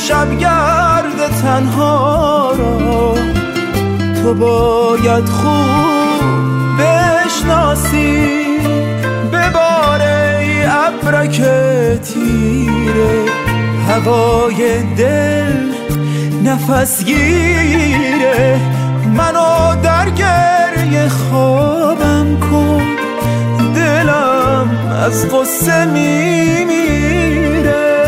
شبگرد تنها را تو باید خوب بشناسی. بباره ای ابرک تیره، هوای دل نفس گیره. منو در گریه خوابم کن، دلم از غصه میمیره.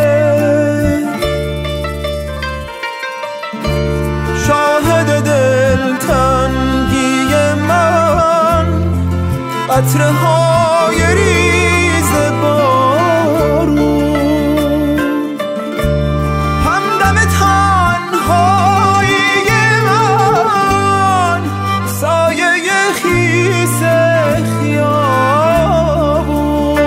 شاهد دلتنگی من، قطره های ریز بارون، همدم تنهایی من، سایه خیس خیابون.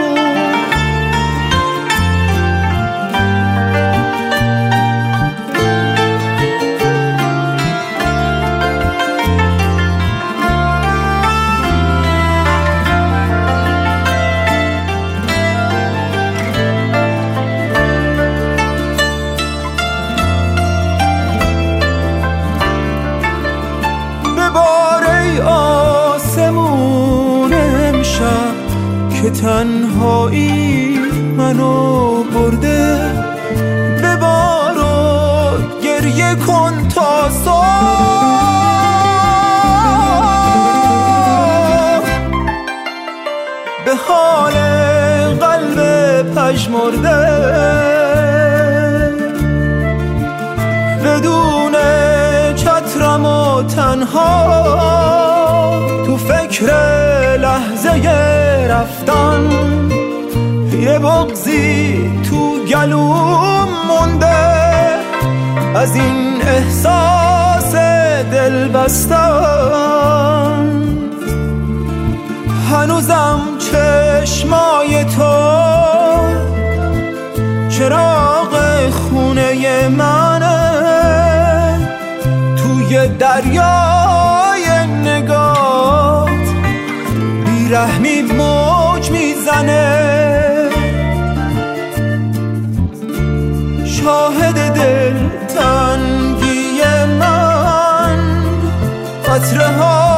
که تنهایی منو برده، ببار و گریه کن تا صبح، به حال قلب پژمرده. بدون چترم و تنها تو فکر لحظه رفتن، یه بغضی تو گلوم مونده از این احساس دل بستن. هنوزم چشمای تو چراغ خونه منه، توی دریای نگات بیرحمی موج میزنه. شاهد دل تنگی من، قطره ها